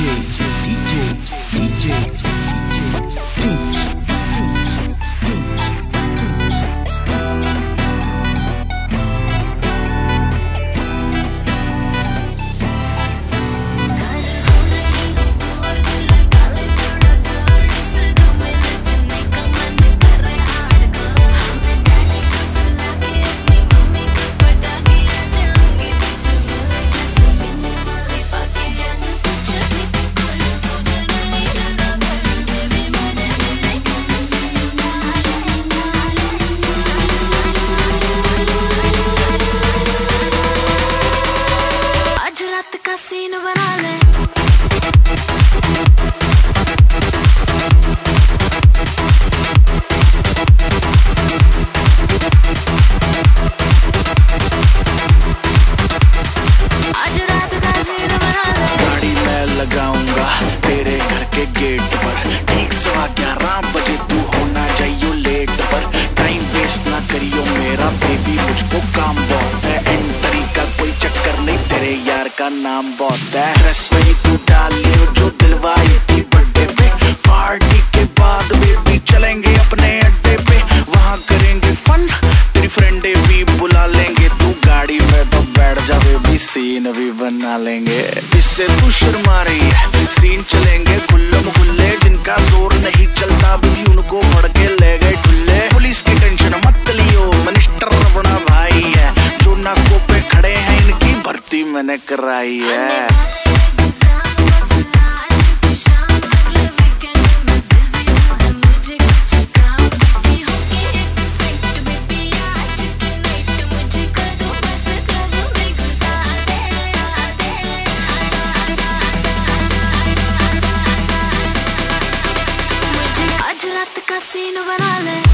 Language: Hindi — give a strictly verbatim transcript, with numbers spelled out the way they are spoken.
DJ DJ DJ DJ scene बना ले। आज रात का सीन बना ले। गाड़ी मैं लगाऊंगा तेरे घर के गेट पर, ठीक सवा ग्यारह बजे तू होना चाहिए लेट पर। टाइम वेस्ट ना करियो मेरा बेबी, मुझको काम बहुत है। एंट्री का कोई चक्कर नहीं, तेरे यार का नाम बहुत है। ड्रेस वही तू डाल ले जो दिलवाई थी बर्थडे पे। पार्टी के बाद बेबी चलेंगे अपने अड्डे पे, वहाँ करेंगे फन, तेरी फ्रेंडे भी बुला लेंगे। तू गाड़ी में तो बैठ जा बेबी, सीन भी बना लेंगे। इससे तू शर्मा रही है, सीन चलेंगे खुल्लम खुल्ले। जिनका जोर नहीं चलता भी उनको फड़ के ले गए ठुल्ले। पुलिस की टेंशन मत लियो, मिनिस्टर बड़ा भाई है। जो नाकों पे खड़े हैं इनकी भर्ती मैंने कराई है। आज रात का सीन बना ले।